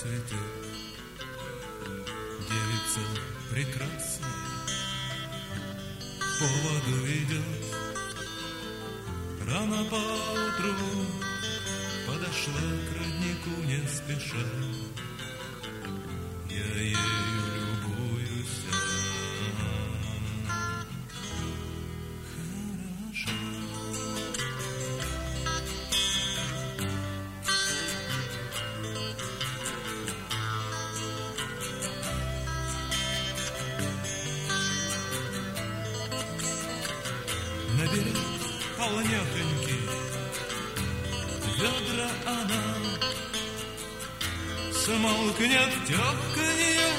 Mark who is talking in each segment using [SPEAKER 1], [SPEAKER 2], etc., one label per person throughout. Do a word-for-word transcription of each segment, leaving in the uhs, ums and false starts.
[SPEAKER 1] цветет. Девица прекрасная по воду идет. Рано поутру подошла к роднику не спеша. Я ею любуюсь. Хороша. Наберет полнёхонький ведра она, смолкнет тёканье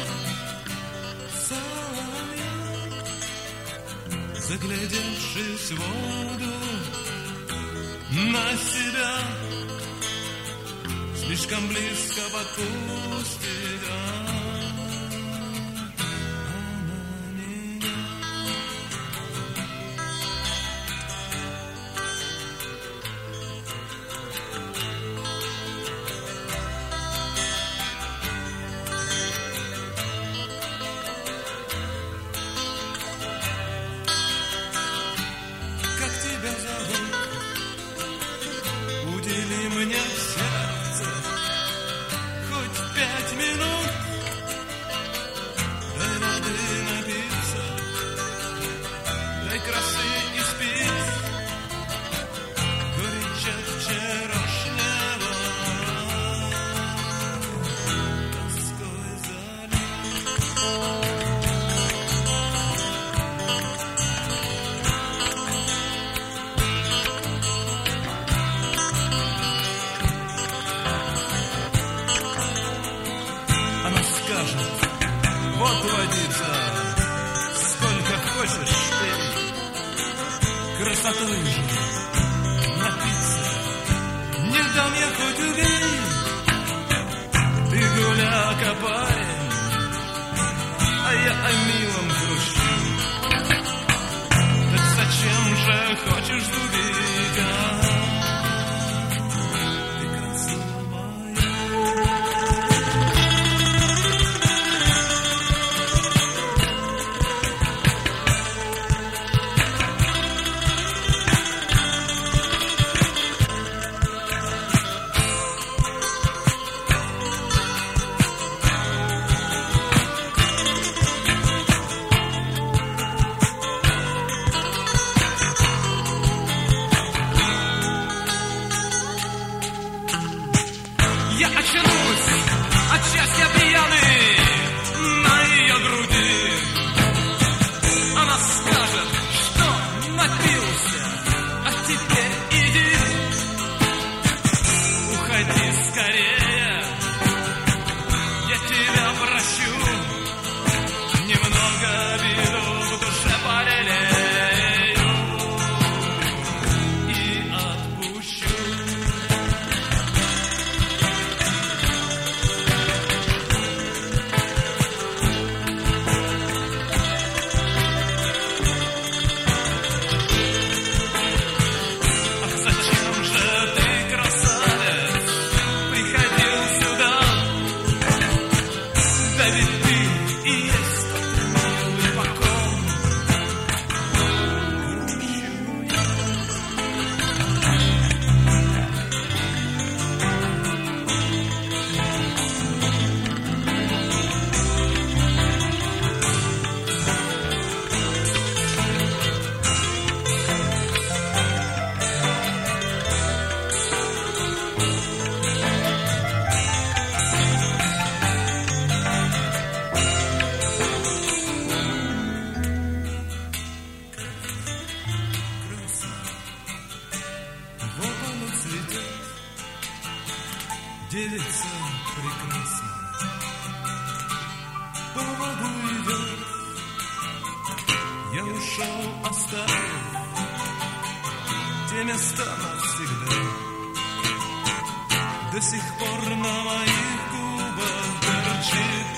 [SPEAKER 1] соловья. Заглядевшись в воду на себя, слишком близко подпустит она меня. Удели мне в сердце хоть пять минут, дай воды напиться, дай красы испить, горяча вчерашнего тоской залит. Вот водица, сколько хочешь пей, красотой же напиться не дам я, хоть убей. Ты гуляка, парень, а я о милом грущу. Так зачем же хочешь любить, а? Я очнусь от счастья пьяный на ее груди. Она скажет, что напился, а теперь иди. Уходи скорее, я тебя прощу. Немного обиду в душе полелею и отпущу. Девица прекрасная по воду идет. Я ушел, оставив те места навсегда. До сих пор на моих губах горчит